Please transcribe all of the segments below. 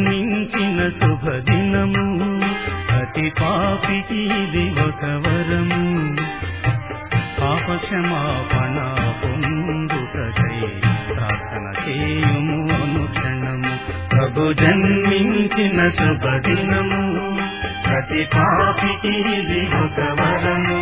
జన్మించిన శుభదినము, ప్రతి పాపికి ఇది ఒక వరము. పాపక్షమాపణ పొందుటకై ప్రార్థన చేయుము అనుక్షణము. ప్రభు జన్మించిన శుభదినము, ప్రతి పాపికి ఇది ఒక వరము.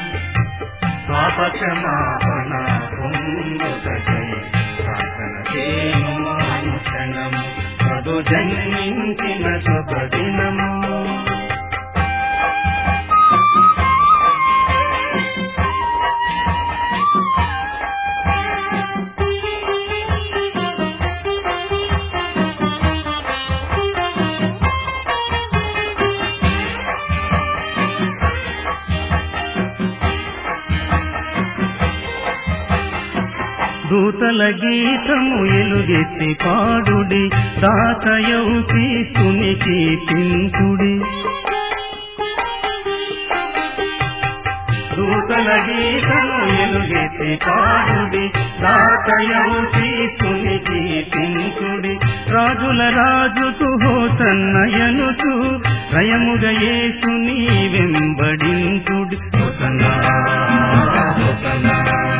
పాపక్షమాపణ పొందుటకై ప్రార్థన చేయుము అనుక్షణము. ప్రభు జన్మించిన శుభదినము. దూతల గీతము ఎలుగెత్తి పాడుడి, దాతయౌ క్రీస్తుని కీర్తించుడి. దూతల గీతము ఎలుగెత్తి పాడుడి, దాతయౌ క్రీస్తుని కీర్తించుడి. రాజుల రాజుకు హోసన్నయనుచు, రయముగ యేసుని వెంబడించుడి. హోసన్నా హోసన్నా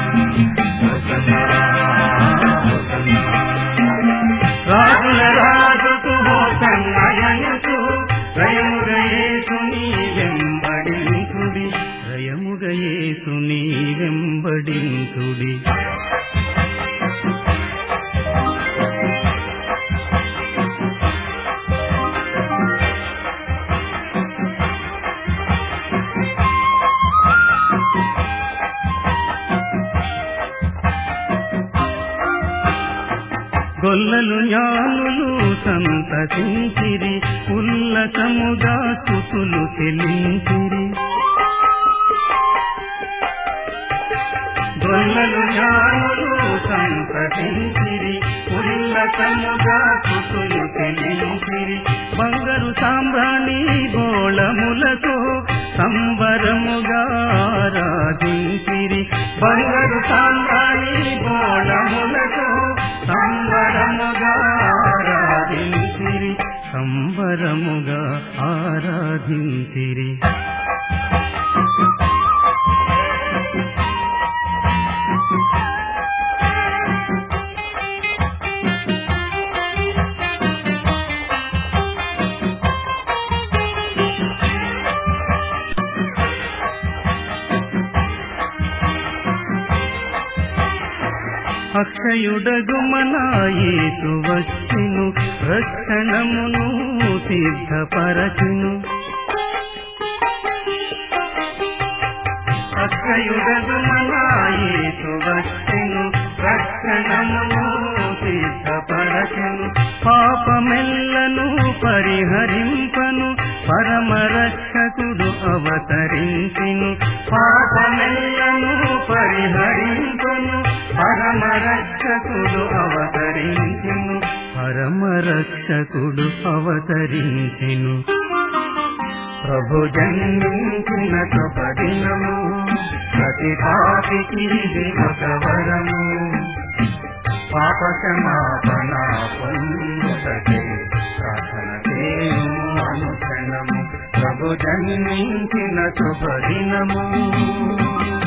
రాజుల రాజుకు హోసన్నయనుచు, రయముగ యేసుని వెంబడించుడి. రయముగ యేసుని వెంబడించుడి. గొల్లలు జ్ఞానులు సంతసించిరి, ఉల్లసముగా స్తుతులు చెల్లించిరి. గొల్లలు జ్ఞానులు సంతసించిరి, ఉల్లసముగా స్తుతులు చెల్లించిరి. బంగారు సాంబ్రాణి బోళములతో సంబరముగా ఆరాధించిరి. బంగారు సాంబ్రాణి బోళములతో సంబరముగా ఆరాధించిరి. సంబరముగా ఆరాధించిరి. అక్షయుడగు మన యేసు వచ్చెను, రక్షణమును సిద్ధపరచును. అక్షయుడగు మన యేసు వచ్చెను, రక్షణమును సిద్ధపరచును. పాపమెల్లను పరిహరింపను, పరమరక్షకుడు అవతరించెను. పాపమెల్లను పరిహరింపను, పరమరక్షకుడు అవతరించెను. పరమరక్షకుడు అవతరించెను. ప్రభు జన్మించిన శుభదినము, ప్రతి పాపికి ఇది ఒక వరము. పాపక్షమాపణ పొందుటకై ప్రార్థన చేయుము అనుక్షణము. ప్రభు జన్మించిన శుభదినము.